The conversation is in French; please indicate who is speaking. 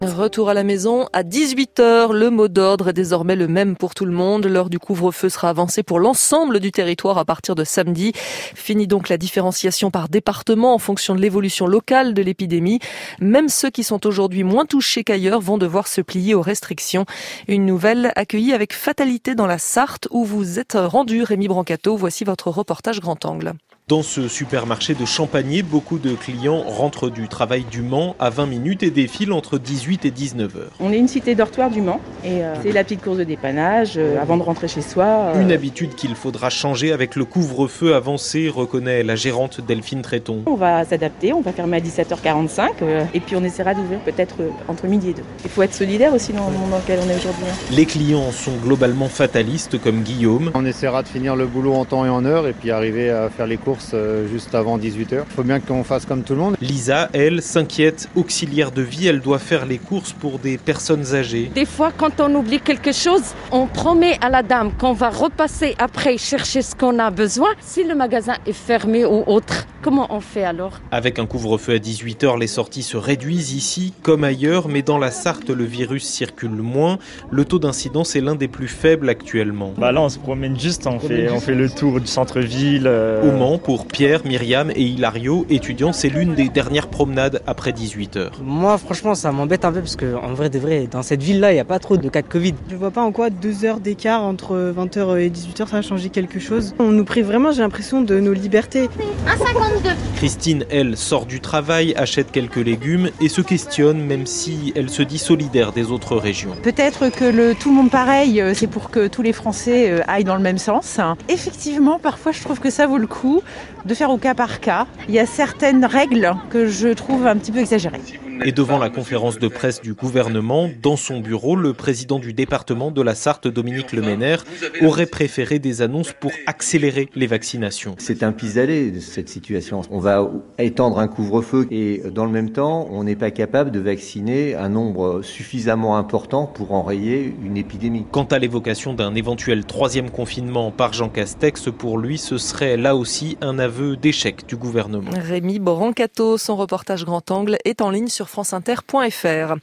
Speaker 1: Retour à la maison à 18h. Le mot d'ordre est désormais le même pour tout le monde. L'heure du couvre-feu sera avancée pour l'ensemble du territoire à partir de samedi. Fini donc la différenciation par département en fonction de l'évolution locale de l'épidémie. Même ceux qui sont aujourd'hui moins touchés qu'ailleurs vont devoir se plier aux restrictions. Une nouvelle accueillie avec fatalité dans la Sarthe où vous êtes rendu, Rémi Brancato. Voici votre reportage grand angle.
Speaker 2: Dans ce supermarché de Champagné, beaucoup de clients rentrent du travail du Mans à 20 minutes et défilent entre 18 et 19 heures.
Speaker 3: On est une cité dortoir du Mans et c'est la petite course de dépannage avant de rentrer chez soi.
Speaker 2: Une habitude qu'il faudra changer avec le couvre-feu avancé, reconnaît la gérante Delphine Tréton.
Speaker 3: On va s'adapter, on va fermer à 17h45 et puis on essaiera d'ouvrir peut-être entre midi et 2. Il faut être solidaire aussi dans le monde dans lequel on est aujourd'hui.
Speaker 2: Les clients sont globalement fatalistes comme Guillaume.
Speaker 4: On essaiera de finir le boulot en temps et en heure et puis arriver à faire les courses juste avant 18h. Il faut bien qu'on fasse comme tout le monde.
Speaker 2: Lisa, elle, s'inquiète. Auxiliaire de vie, elle doit faire les courses pour des personnes âgées.
Speaker 5: Des fois, quand on oublie quelque chose, on promet à la dame qu'on va repasser après chercher ce qu'on a besoin. Si le magasin est fermé ou autre, comment on fait alors ?
Speaker 2: Avec un couvre-feu à 18h, les sorties se réduisent ici comme ailleurs, mais dans la Sarthe, le virus circule moins. Le taux d'incidence est l'un des plus faibles actuellement.
Speaker 6: Là, on se promène juste, on fait le tour du centre-ville.
Speaker 2: Au Mans, pour Pierre, Myriam et Hilario, étudiants, c'est l'une des dernières promenades après 18h.
Speaker 7: Moi, franchement, ça m'embête un peu parce qu'en vrai de vrai, dans cette ville-là, il n'y a pas trop de cas de Covid.
Speaker 8: Je vois pas en quoi 2 heures d'écart entre 20h et 18h, ça va changer quelque chose. On nous prive vraiment, j'ai l'impression, de nos libertés.
Speaker 9: 1,52.
Speaker 2: Christine, elle, sort du travail, achète quelques légumes et se questionne, même si elle se dit solidaire des autres régions.
Speaker 10: Peut-être que tout le monde pareil, c'est pour que tous les Français aillent dans le même sens. Effectivement, parfois, je trouve que ça vaut le coup de faire au cas par cas. Il y a certaines règles que je trouve un petit peu exagérées.
Speaker 2: Et devant la conférence de presse du gouvernement, dans son bureau, le président du département de la Sarthe, Dominique Lemener, aurait préféré des annonces pour accélérer les vaccinations.
Speaker 11: C'est un pis-aller, cette situation. On va étendre un couvre-feu et dans le même temps, on n'est pas capable de vacciner un nombre suffisamment important pour enrayer une épidémie.
Speaker 2: Quant à l'évocation d'un éventuel 3e confinement par Jean Castex, pour lui, ce serait là aussi un aveu d'échec du gouvernement.
Speaker 1: Rémi Brancato, son reportage grand angle est en ligne sur franceinter.fr.